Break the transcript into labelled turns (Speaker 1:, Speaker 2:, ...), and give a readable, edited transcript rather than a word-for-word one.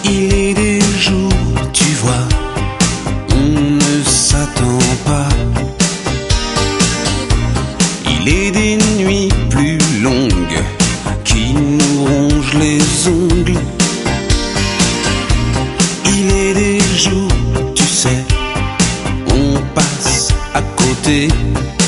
Speaker 1: Il est des jours, tu vois, on ne s'attend pas. Il est des nuits plus longues qui nous rongent les ongles. Il est des jours, tu sais, on passe à côté.